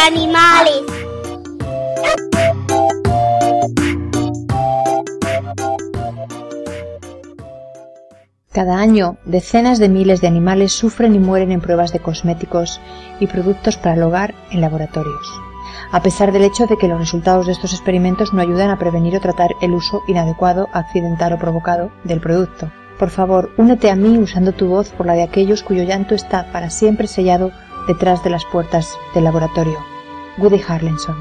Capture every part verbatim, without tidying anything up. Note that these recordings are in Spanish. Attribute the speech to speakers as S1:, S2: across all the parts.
S1: animales.
S2: Cada año, decenas de miles de animales sufren y mueren en pruebas de cosméticos y productos para el hogar en laboratorios, a pesar del hecho de que los resultados de estos experimentos no ayudan a prevenir o tratar el uso inadecuado, accidental o provocado del producto. Por favor, únete a mí usando tu voz por la de aquellos cuyo llanto está para siempre sellado detrás de las puertas del laboratorio. Woody Harrelson.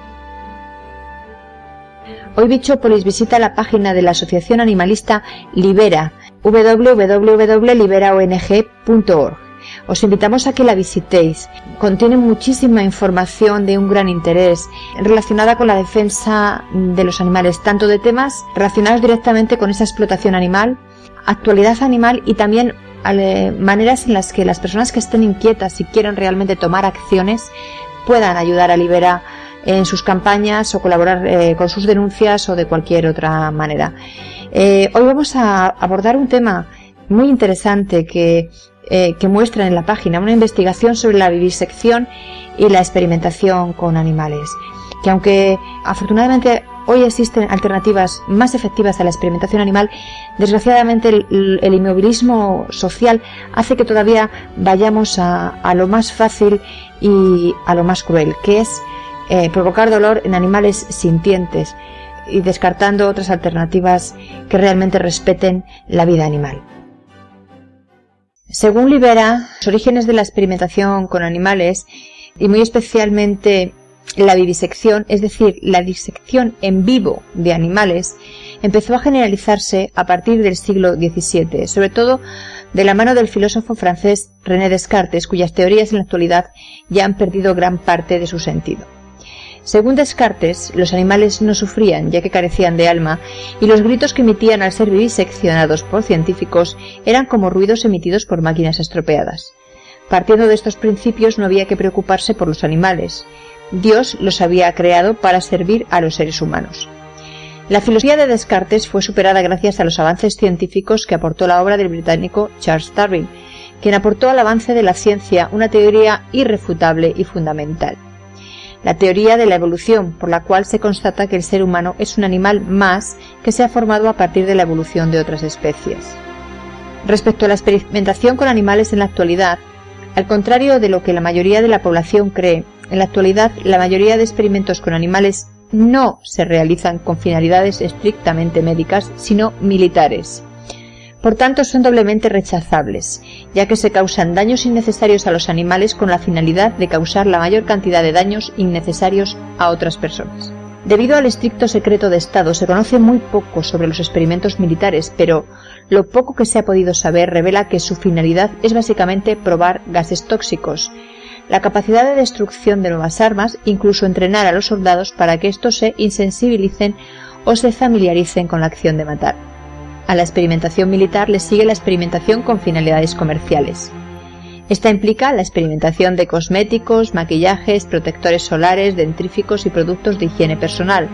S2: Hoy Bichópolis visita la página de la asociación animalista Libera, w w w punto libera o n g punto org. Os invitamos a que la visitéis. Contiene muchísima información de un gran interés relacionada con la defensa de los animales, tanto de temas relacionados directamente con esa explotación animal, actualidad animal y también eh, maneras en las que las personas que estén inquietas y quieran realmente tomar acciones puedan ayudar a Libera en sus campañas o colaborar eh, con sus denuncias o de cualquier otra manera. Eh, hoy vamos a abordar un tema muy interesante que, eh, que muestra en la página una investigación sobre la vivisección y la experimentación con animales, que aunque afortunadamente hoy existen alternativas más efectivas a la experimentación animal, desgraciadamente el, el inmovilismo social hace que todavía vayamos a, a lo más fácil y a lo más cruel, que es eh, provocar dolor en animales sintientes y descartando otras alternativas que realmente respeten la vida animal. Según Libera, los orígenes de la experimentación con animales y muy especialmente la vivisección, es decir, la disección en vivo de animales, empezó a generalizarse a partir del siglo diecisiete, sobre todo de la mano del filósofo francés René Descartes, cuyas teorías en la actualidad ya han perdido gran parte de su sentido. Según Descartes, los animales no sufrían, ya que carecían de alma, y los gritos que emitían al ser viviseccionados por científicos eran como ruidos emitidos por máquinas estropeadas. Partiendo de estos principios, no había que preocuparse por los animales. Dios los había creado para servir a los seres humanos. La filosofía de Descartes fue superada gracias a los avances científicos que aportó la obra del británico Charles Darwin, quien aportó al avance de la ciencia una teoría irrefutable y fundamental. La teoría de la evolución, por la cual se constata que el ser humano es un animal más que se ha formado a partir de la evolución de otras especies. Respecto a la experimentación con animales en la actualidad, al contrario de lo que la mayoría de la población cree, en la actualidad la mayoría de experimentos con animales no se realizan con finalidades estrictamente médicas, sino militares. Por tanto, son doblemente rechazables, ya que se causan daños innecesarios a los animales con la finalidad de causar la mayor cantidad de daños innecesarios a otras personas. Debido al estricto secreto de Estado, se conoce muy poco sobre los experimentos militares, pero lo poco que se ha podido saber revela que su finalidad es básicamente probar gases tóxicos, la capacidad de destrucción de nuevas armas, incluso entrenar a los soldados para que estos se insensibilicen o se familiaricen con la acción de matar. A la experimentación militar le sigue la experimentación con finalidades comerciales. Esta implica la experimentación de cosméticos, maquillajes, protectores solares, dentríficos y productos de higiene personal.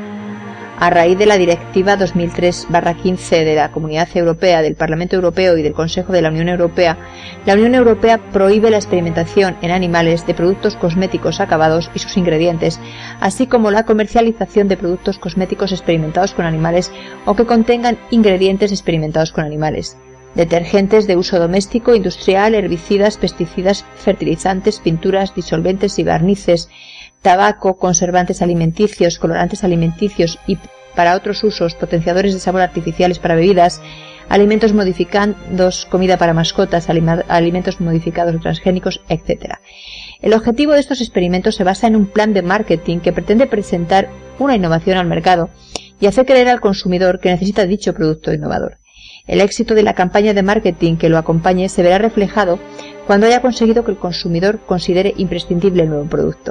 S2: A raíz de la Directiva dos mil tres barra quince de la Comunidad Europea, del Parlamento Europeo y del Consejo de la Unión Europea, la Unión Europea prohíbe la experimentación en animales de productos cosméticos acabados y sus ingredientes, así como la comercialización de productos cosméticos experimentados con animales o que contengan ingredientes experimentados con animales. Detergentes de uso doméstico, industrial, herbicidas, pesticidas, fertilizantes, pinturas, disolventes y barnices, tabaco, conservantes alimenticios, colorantes alimenticios y para otros usos, potenciadores de sabor artificiales para bebidas, alimentos modificados, comida para mascotas, alimentos modificados o transgénicos, etcétera. El objetivo de estos experimentos se basa en un plan de marketing que pretende presentar una innovación al mercado y hacer creer al consumidor que necesita dicho producto innovador. El éxito de la campaña de marketing que lo acompañe se verá reflejado cuando haya conseguido que el consumidor considere imprescindible el nuevo producto.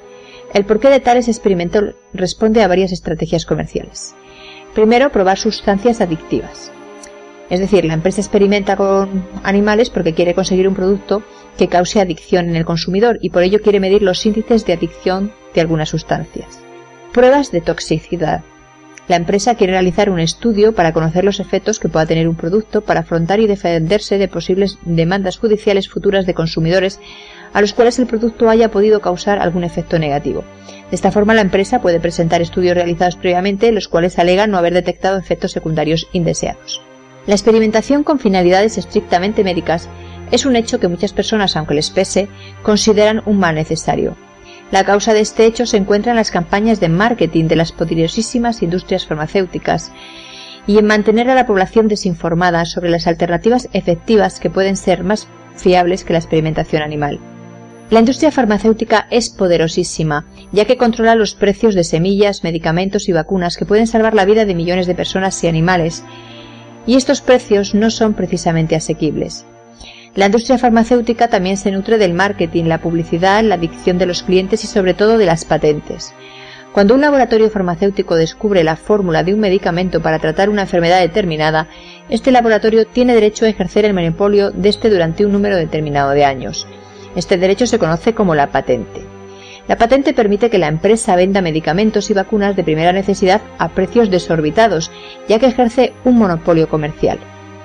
S2: El porqué de tales experimentos responde a varias estrategias comerciales. Primero, probar sustancias adictivas. Es decir, la empresa experimenta con animales porque quiere conseguir un producto que cause adicción en el consumidor y por ello quiere medir los índices de adicción de algunas sustancias. Pruebas de toxicidad. La empresa quiere realizar un estudio para conocer los efectos que pueda tener un producto para afrontar y defenderse de posibles demandas judiciales futuras de consumidores a los cuales el producto haya podido causar algún efecto negativo. De esta forma, la empresa puede presentar estudios realizados previamente, los cuales alegan no haber detectado efectos secundarios indeseados. La experimentación con finalidades estrictamente médicas es un hecho que muchas personas, aunque les pese, consideran un mal necesario. La causa de este hecho se encuentra en las campañas de marketing de las poderosísimas industrias farmacéuticas y en mantener a la población desinformada sobre las alternativas efectivas que pueden ser más fiables que la experimentación animal. La industria farmacéutica es poderosísima, ya que controla los precios de semillas, medicamentos y vacunas que pueden salvar la vida de millones de personas y animales, y estos precios no son precisamente asequibles. La industria farmacéutica también se nutre del marketing, la publicidad, la adicción de los clientes y sobre todo de las patentes. Cuando un laboratorio farmacéutico descubre la fórmula de un medicamento para tratar una enfermedad determinada, este laboratorio tiene derecho a ejercer el monopolio de este durante un número determinado de años. Este derecho se conoce como la patente. La patente permite que la empresa venda medicamentos y vacunas de primera necesidad a precios desorbitados, ya que ejerce un monopolio comercial.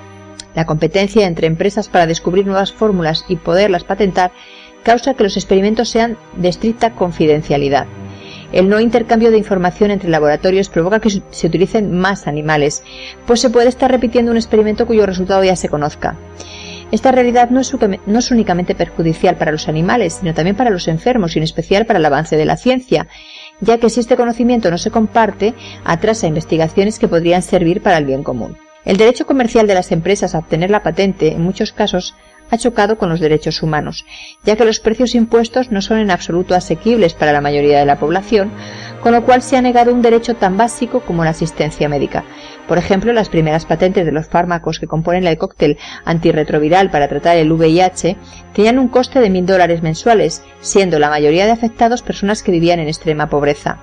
S2: La competencia entre empresas para descubrir nuevas fórmulas y poderlas patentar causa que los experimentos sean de estricta confidencialidad. El no intercambio de información entre laboratorios provoca que se utilicen más animales, pues se puede estar repitiendo un experimento cuyo resultado ya se conozca. Esta realidad no es, no es únicamente perjudicial para los animales, sino también para los enfermos y en especial para el avance de la ciencia, ya que si este conocimiento no se comparte, atrasa investigaciones que podrían servir para el bien común. El derecho comercial de las empresas a obtener la patente, en muchos casos, ha chocado con los derechos humanos, ya que los precios impuestos no son en absoluto asequibles para la mayoría de la población, con lo cual se ha negado un derecho tan básico como la asistencia médica. Por ejemplo, las primeras patentes de los fármacos que componen el cóctel antirretroviral para tratar el V I H tenían un coste de mil dólares mensuales, siendo la mayoría de afectados personas que vivían en extrema pobreza.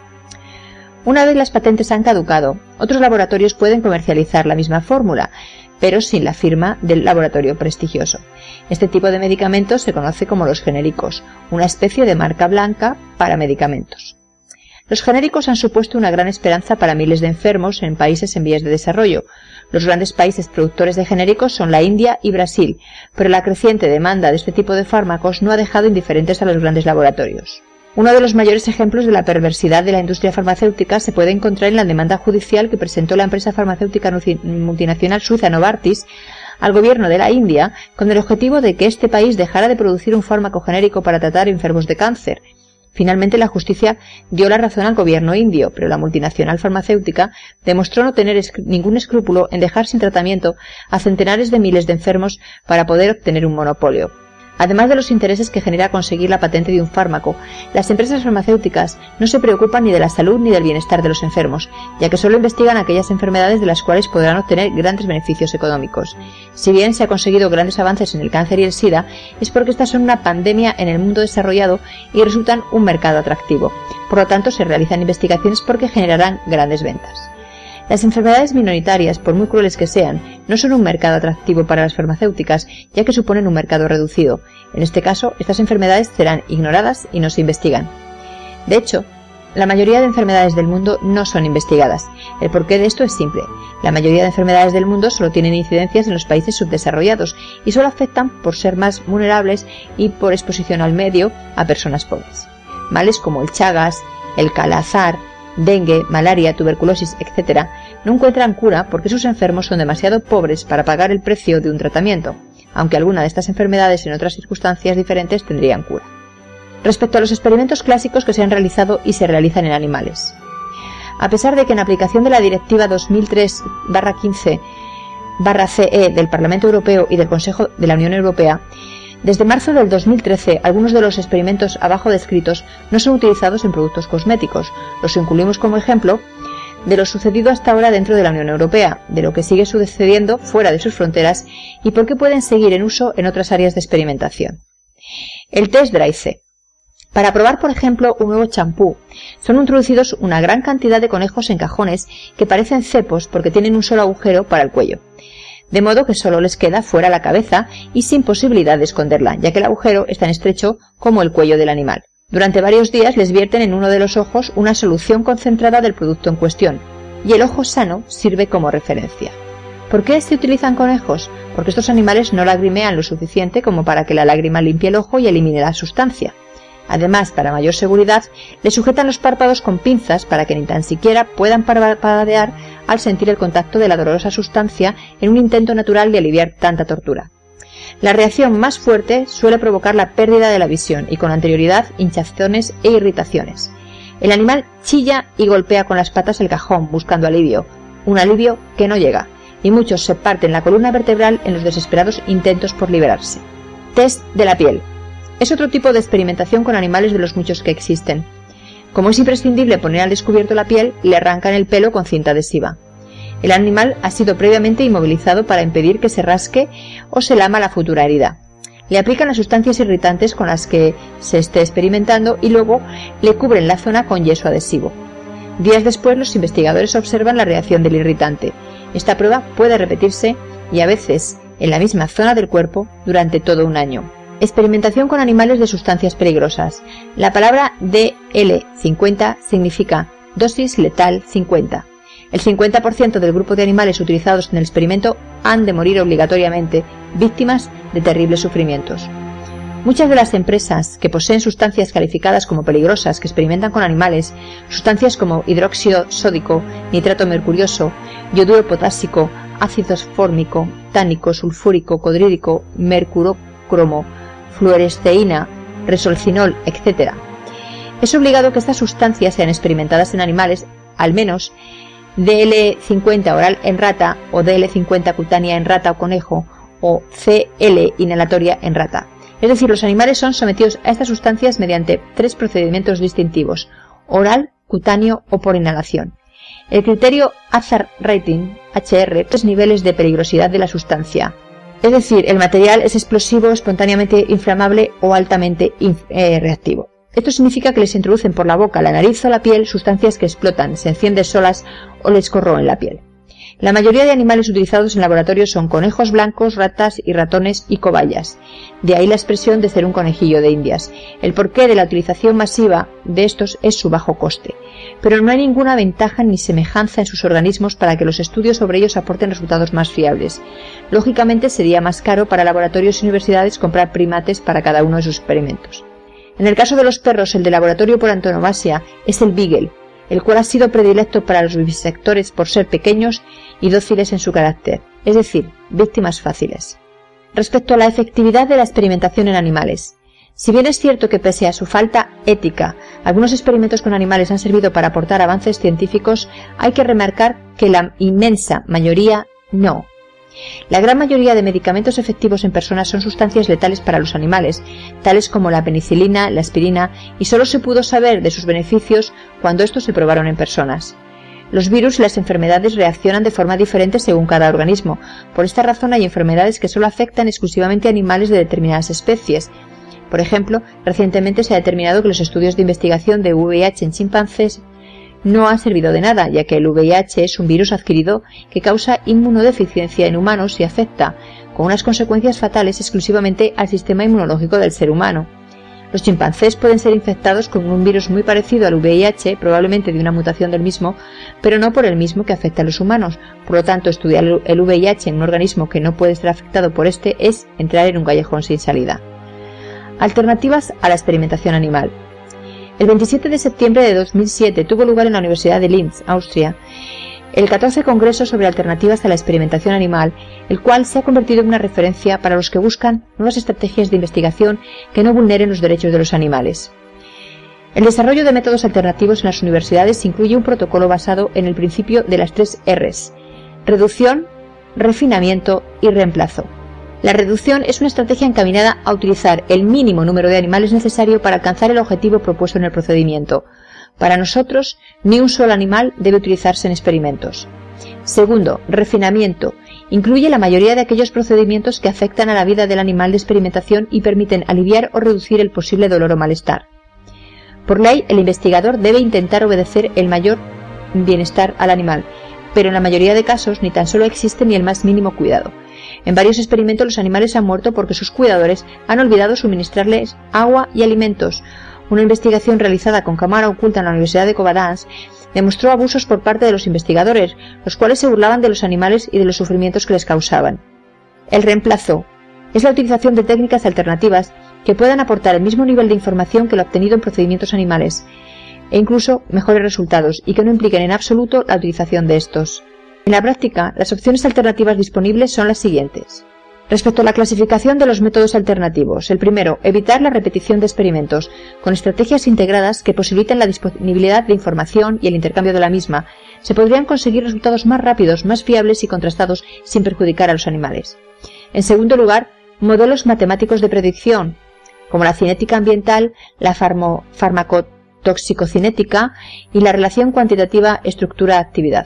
S2: Una vez las patentes han caducado, otros laboratorios pueden comercializar la misma fórmula, pero sin la firma del laboratorio prestigioso. Este tipo de medicamentos se conoce como los genéricos, una especie de marca blanca para medicamentos. Los genéricos han supuesto una gran esperanza para miles de enfermos en países en vías de desarrollo. Los grandes países productores de genéricos son la India y Brasil, pero la creciente demanda de este tipo de fármacos no ha dejado indiferentes a los grandes laboratorios. Uno de los mayores ejemplos de la perversidad de la industria farmacéutica se puede encontrar en la demanda judicial que presentó la empresa farmacéutica multinacional suiza Novartis al gobierno de la India con el objetivo de que este país dejara de producir un fármaco genérico para tratar enfermos de cáncer. Finalmente, la justicia dio la razón al gobierno indio, pero la multinacional farmacéutica demostró no tener ningún escrúpulo en dejar sin tratamiento a centenares de miles de enfermos para poder obtener un monopolio. Además de los intereses que genera conseguir la patente de un fármaco, las empresas farmacéuticas no se preocupan ni de la salud ni del bienestar de los enfermos, ya que solo investigan aquellas enfermedades de las cuales podrán obtener grandes beneficios económicos. Si bien se han conseguido grandes avances en el cáncer y el SIDA, es porque estas son una pandemia en el mundo desarrollado y resultan un mercado atractivo. Por lo tanto, se realizan investigaciones porque generarán grandes ventas. Las enfermedades minoritarias, por muy crueles que sean, no son un mercado atractivo para las farmacéuticas, ya que suponen un mercado reducido. En este caso, estas enfermedades serán ignoradas y no se investigan. De hecho, la mayoría de enfermedades del mundo no son investigadas. El porqué de esto es simple. La mayoría de enfermedades del mundo solo tienen incidencias en los países subdesarrollados y solo afectan por ser más vulnerables y por exposición al medio a personas pobres. Males como el Chagas, el Kala-Azar, dengue, malaria, tuberculosis, etcétera, no encuentran cura porque sus enfermos son demasiado pobres para pagar el precio de un tratamiento, aunque alguna de estas enfermedades en otras circunstancias diferentes tendrían cura. Respecto a los experimentos clásicos que se han realizado y se realizan en animales. A pesar de que en aplicación de la Directiva dos mil tres barra quince barra C E del Parlamento Europeo y del Consejo de la Unión Europea, desde marzo del dos mil trece, algunos de los experimentos abajo descritos no son utilizados en productos cosméticos. Los incluimos como ejemplo de lo sucedido hasta ahora dentro de la Unión Europea, de lo que sigue sucediendo fuera de sus fronteras y por qué pueden seguir en uso en otras áreas de experimentación. El test Dry-C. Para probar, por ejemplo, un nuevo champú, son introducidos una gran cantidad de conejos en cajones que parecen cepos porque tienen un solo agujero para el cuello, de modo que solo les queda fuera la cabeza y sin posibilidad de esconderla, ya que el agujero es tan estrecho como el cuello del animal. Durante varios días les vierten en uno de los ojos una solución concentrada del producto en cuestión. y el ojo sano sirve como referencia. ¿Por qué se utilizan conejos? Porque estos animales no lagrimean lo suficiente como para que la lágrima limpie el ojo y elimine la sustancia. Además, para mayor seguridad, le sujetan los párpados con pinzas para que ni tan siquiera puedan parpadear al sentir el contacto de la dolorosa sustancia en un intento natural de aliviar tanta tortura. La reacción más fuerte suele provocar la pérdida de la visión y con anterioridad hinchazones e irritaciones. El animal chilla y golpea con las patas el cajón buscando alivio, un alivio que no llega, y muchos se parten la columna vertebral en los desesperados intentos por liberarse. Test de la piel. Es otro tipo de experimentación con animales de los muchos que existen. Como es imprescindible poner al descubierto la piel, le arrancan el pelo con cinta adhesiva. El animal ha sido previamente inmovilizado para impedir que se rasque o se lama la futura herida. Le aplican las sustancias irritantes con las que se esté experimentando y luego le cubren la zona con yeso adhesivo. Días después, los investigadores observan la reacción del irritante. Esta prueba puede repetirse y a veces en la misma zona del cuerpo durante todo un año. Experimentación con animales de sustancias peligrosas. La palabra D L cincuenta significa dosis letal cincuenta. El cincuenta por ciento del grupo de animales utilizados en el experimento han de morir obligatoriamente, víctimas de terribles sufrimientos. Muchas de las empresas que poseen sustancias calificadas como peligrosas que experimentan con animales, sustancias como hidróxido sódico, nitrato mercurioso, yoduro potásico, ácido fórmico, tánico, sulfúrico, clorhídrico, mercurocromo, fluoresceína, resolcinol, etcétera. Es obligado que estas sustancias sean experimentadas en animales, al menos D L cincuenta oral en rata o D L cincuenta cutánea en rata o conejo o C L inhalatoria en rata. Es decir, los animales son sometidos a estas sustancias mediante tres procedimientos distintivos: oral, cutáneo o por inhalación. El criterio Hazard Rating, H R, tres niveles de peligrosidad de la sustancia. Es decir, el material es explosivo, espontáneamente inflamable o altamente eh, reactivo. Esto significa que les introducen por la boca, la nariz o la piel sustancias que explotan, se encienden solas o les corroen la piel. La mayoría de animales utilizados en laboratorios son conejos blancos, ratas y ratones y cobayas. De ahí la expresión de ser un conejillo de indias. El porqué de la utilización masiva de estos es su bajo coste. Pero no hay ninguna ventaja ni semejanza en sus organismos para que los estudios sobre ellos aporten resultados más fiables. Lógicamente sería más caro para laboratorios y universidades comprar primates para cada uno de sus experimentos. En el caso de los perros, el de laboratorio por antonomasia es el Beagle, el cual ha sido predilecto para los vivisectores por ser pequeños y dóciles en su carácter, es decir, víctimas fáciles. Respecto a la efectividad de la experimentación en animales, si bien es cierto que pese a su falta ética, algunos experimentos con animales han servido para aportar avances científicos, hay que remarcar que la inmensa mayoría no. La gran mayoría de medicamentos efectivos en personas son sustancias letales para los animales, tales como la penicilina, la aspirina, y solo se pudo saber de sus beneficios cuando estos se probaron en personas. Los virus y las enfermedades reaccionan de forma diferente según cada organismo. Por esta razón hay enfermedades que solo afectan exclusivamente a animales de determinadas especies. Por ejemplo, recientemente se ha determinado que los estudios de investigación de V I H en chimpancés no han servido de nada, ya que el V I H es un virus adquirido que causa inmunodeficiencia en humanos y afecta, con unas consecuencias fatales, exclusivamente al sistema inmunológico del ser humano. Los chimpancés pueden ser infectados con un virus muy parecido al V I H, probablemente de una mutación del mismo, pero no por el mismo que afecta a los humanos. Por lo tanto, estudiar el V I H en un organismo que no puede ser afectado por este es entrar en un callejón sin salida. Alternativas a la experimentación animal. El veintisiete de septiembre de dos mil siete tuvo lugar en la Universidad de Linz, Austria, el catorce Congreso sobre Alternativas a la Experimentación Animal, el cual se ha convertido en una referencia para los que buscan nuevas estrategias de investigación que no vulneren los derechos de los animales. El desarrollo de métodos alternativos en las universidades incluye un protocolo basado en el principio de las tres R's: reducción, refinamiento y reemplazo. La reducción es una estrategia encaminada a utilizar el mínimo número de animales necesario para alcanzar el objetivo propuesto en el procedimiento. Para nosotros, ni un solo animal debe utilizarse en experimentos. Segundo, refinamiento. Incluye la mayoría de aquellos procedimientos que afectan a la vida del animal de experimentación y permiten aliviar o reducir el posible dolor o malestar. Por ley, el investigador debe intentar obedecer el mayor bienestar al animal, pero en la mayoría de casos ni tan solo existe ni el más mínimo cuidado. En varios experimentos los animales han muerto porque sus cuidadores han olvidado suministrarles agua y alimentos. Una investigación realizada con cámara oculta en la Universidad de Covadonga demostró abusos por parte de los investigadores, los cuales se burlaban de los animales y de los sufrimientos que les causaban. El reemplazo es la utilización de técnicas alternativas que puedan aportar el mismo nivel de información que lo obtenido en procedimientos animales, e incluso mejores resultados, y que no impliquen en absoluto la utilización de estos. En la práctica, las opciones alternativas disponibles son las siguientes. Respecto a la clasificación de los métodos alternativos, el primero, evitar la repetición de experimentos, con estrategias integradas que posibiliten la disponibilidad de información y el intercambio de la misma. Se podrían conseguir resultados más rápidos, más fiables y contrastados sin perjudicar a los animales. En segundo lugar, modelos matemáticos de predicción, como la cinética ambiental, la farmo- farmacotoxicocinética y la relación cuantitativa estructura-actividad.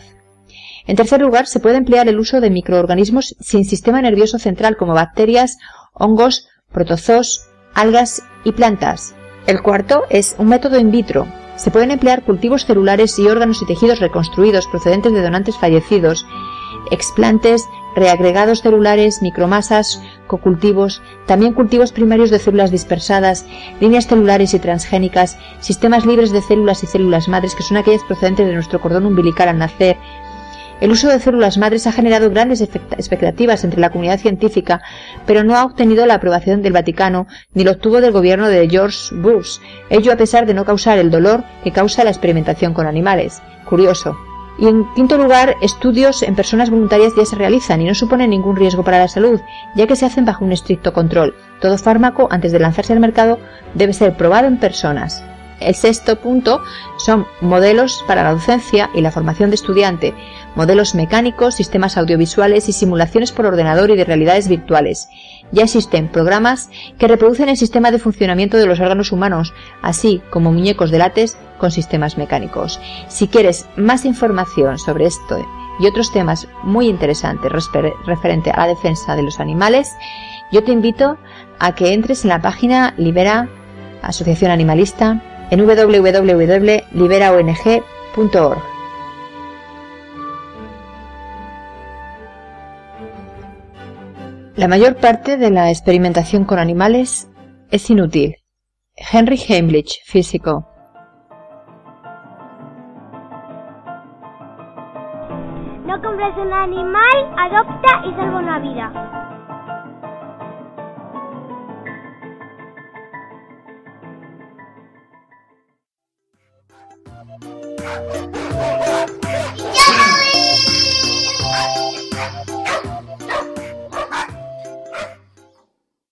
S2: En tercer lugar, se puede emplear el uso de microorganismos sin sistema nervioso central como bacterias, hongos, protozoos, algas y plantas. El cuarto es un método in vitro. Se pueden emplear cultivos celulares y órganos y tejidos reconstruidos procedentes de donantes fallecidos, explantes, reagregados celulares, micromasas, cocultivos, también cultivos primarios de células dispersadas, líneas celulares y transgénicas, sistemas libres de células y células madres, que son aquellas procedentes de nuestro cordón umbilical al nacer. El uso de células madres ha generado grandes expectativas entre la comunidad científica, pero no ha obtenido la aprobación del Vaticano ni lo obtuvo del gobierno de George Bush, ello a pesar de no causar el dolor que causa la experimentación con animales. Curioso. Y en quinto lugar, estudios en personas voluntarias ya se realizan y no suponen ningún riesgo para la salud, ya que se hacen bajo un estricto control. Todo fármaco, antes de lanzarse al mercado, debe ser probado en personas. El sexto punto son modelos para la docencia y la formación de estudiante, modelos mecánicos, sistemas audiovisuales y simulaciones por ordenador y de realidades virtuales. Ya existen programas que reproducen el sistema de funcionamiento de los órganos humanos, así como muñecos de látex con sistemas mecánicos. Si quieres más información sobre esto y otros temas muy interesantes referente a la defensa de los animales, yo te invito a que entres en la página Libera, Asociación Animalista, en w w w punto libera o n g punto org. La mayor parte de la experimentación con animales es inútil. Henry Heimlich, físico.
S1: No compres un animal, adopta y salva una vida.